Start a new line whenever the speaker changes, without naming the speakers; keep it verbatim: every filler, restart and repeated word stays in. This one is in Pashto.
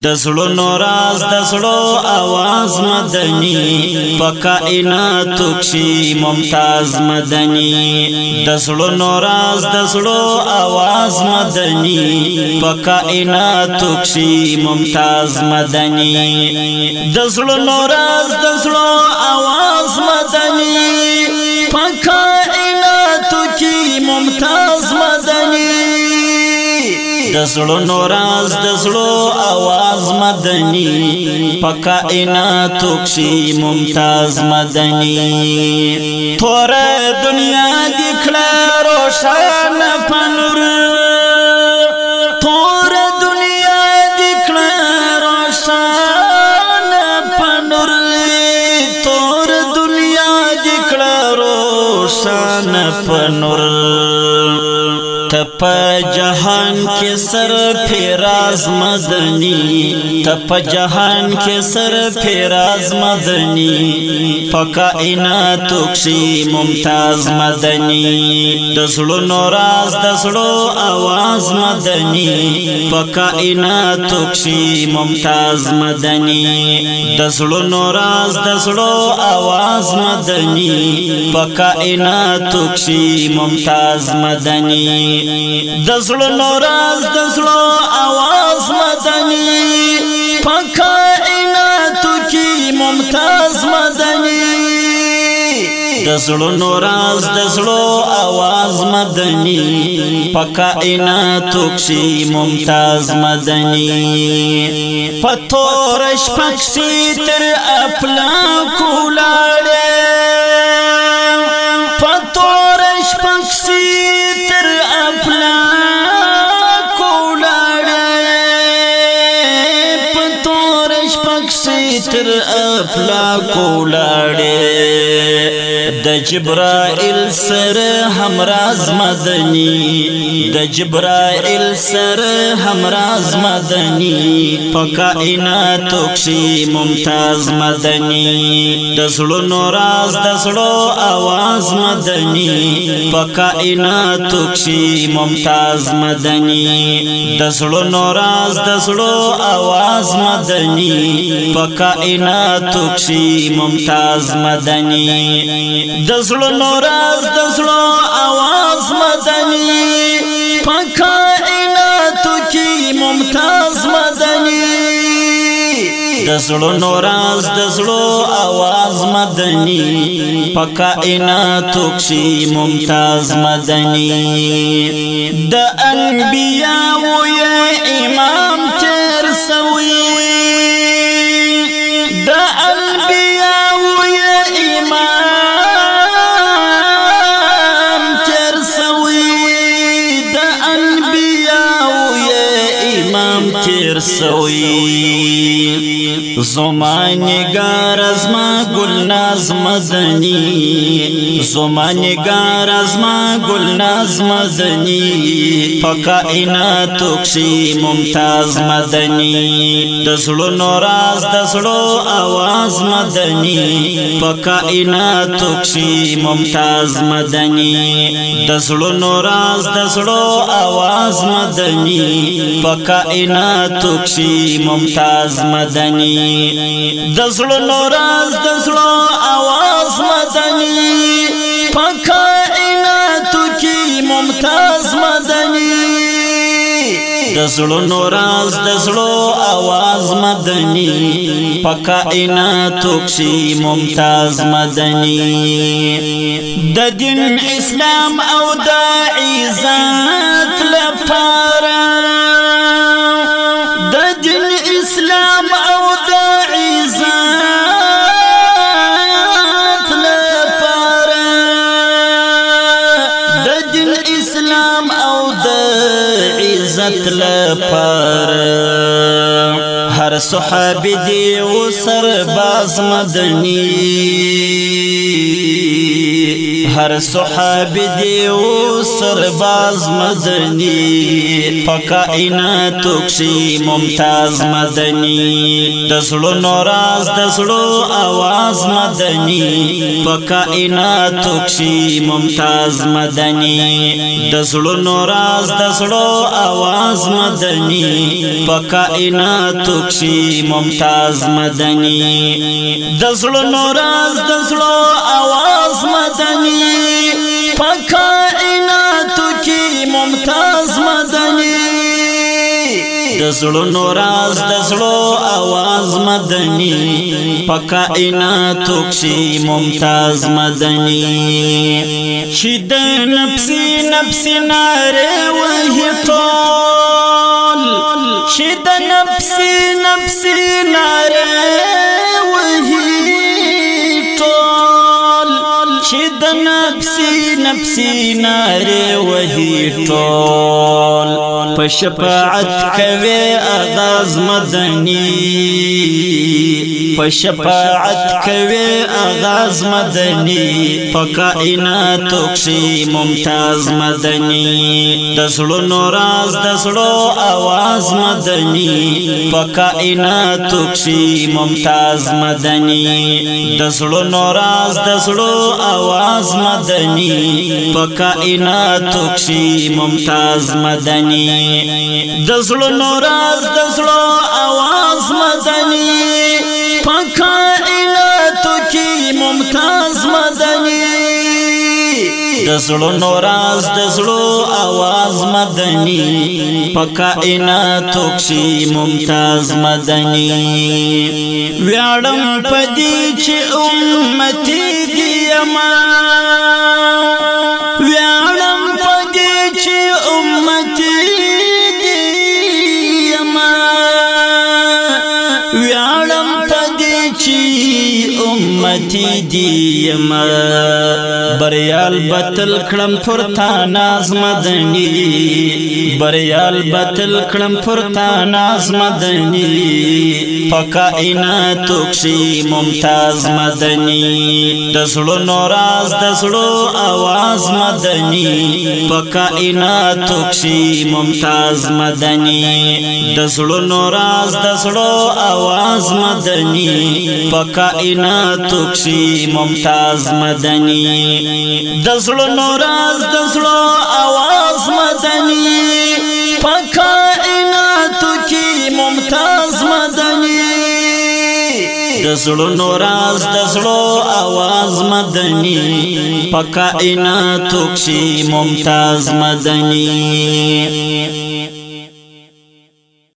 دزړونو راز دزړو आवाज مدني په کائناتو کې ممتاز مدني دزړونو راز دزړو आवाज مدني په کائناتو کې ممتاز مدني دزړونو راز دزړو आवाज مدني په کائناتو کې ممتاز مدني دزړونو راز دزړو आवाज مدني په کائناتو کې ممتاز مدني تور دنیا دې کړه روشن په نور تور دنیا دې کړه روشن په نور تور دنیا دې کړه روشن په نور تپ جہان کے سر فیراز مدنی تپ جہان کے سر فیراز مدنی فکائناتو کشی ممتاز مدنی دزړونو راز دزړو आवाज مدنی فکائناتو کشی ممتاز مدنی دزړونو راز دزړو आवाज مدنی فکائناتو کشی ممتاز مدنی دزړونو راز دزړو आवाज مدني په کائناتو کې ممتاز مدني دزړونو راز دزړو आवाज مدني په کائناتو کې ممتاز مدني پتور شپکسي تر افلاک ولاړې پتور شپکسي تر افلاک ولاړې د جبرائیل سره همراز مدني د جبرائیل سره همراز مدني په کائناتو کې ممتاز مدني دزړونو راز دزړو आवाज مدني په کائناتو کې ممتاز مدني دزړونو راز دزړو आवाज مدني په کائناتو کې ممتاز مدني دزړونو راز دزړو आवाज مدني په کائناتو کې ممتاز مدني دزړونو راز دزړو आवाज مدني په کائناتو کې ممتاز مدني د انبیاء یا امام تر سوی زمانگار از ما گلناز مدنی زمانگار از ما گلناز مدنی پکائناتو کشی ممتاز مدنی دزړونو راز دزړو आवाज مدنی پکائناتو کشی ممتاز مدنی دزړونو راز دزړو आवाज مدنی پکائناتو کشی ممتاز مدنی دزړونو راز دزړو आवाज مدني په کائناتو کې ممتاز مدني دزړونو راز دزړو आवाज مدني په کائناتو کې ممتاز مدني د دین اسلام او د عزت لپاره د دین اسلام او د هر صحابی دی و سرباز مدنی هر صحابی دی و سرباز مدنی پکائناتو کشی ممتاز مدنی دزړونو راز دزړو आवाज مدنی پکائناتو کشی ممتاز مدنی دزړونو راز دزړو आवाज مدنی پکائناتو کښې ممتاز مدني د زړونو راز د زړو آواز مدني په کائناتو کې ممتاز مدني د زړونو راز د زړو آواز مدني په کائناتو کښې ممتاز مدني چې د نفسي نفسي نارې وهي ټول چې د نفسي نفسي نارې وهي ټول چې د نفسي نفسي نارې وهي ټول په شفاعت کوي اغاز مدني په شفاعت کوي اغاز مدني په کائناتو کښې ممتاز مدني د زړونو راز د زړو آواز مدني په کائناتو کښې ممتاز مدني د زړونو راز د زړو آواز مدني په کائناتو کښې ممتاز مدني د زړونو راز د زړو آواز مدني په کائناتو کې ممتاز مدني د زړونو راز د زړو آواز مدني په کائناتو کې ممتاز مدني ویاړم پدې چې امتي دي یما ویاړم پدې چې امتي دي یما ویاړم پدې چې امتي دي یما بریال بتل کړم پرتا ناز مدني بریال بتل کړم پرتا ناز مدني په کائناتو کښې ممتاز مدني د زړونو راز د زړو آواز مدني په کائناتو کښې ممتاز مدني د زړونو راز د زړو آواز مدني په کائناتو کښې ممتاز مدني د زړونو راز د زړو آواز مدني په کائناتو کې ممتاز مدني د زړونو راز د زړو آواز مدني په کائناتو کې ممتاز مدني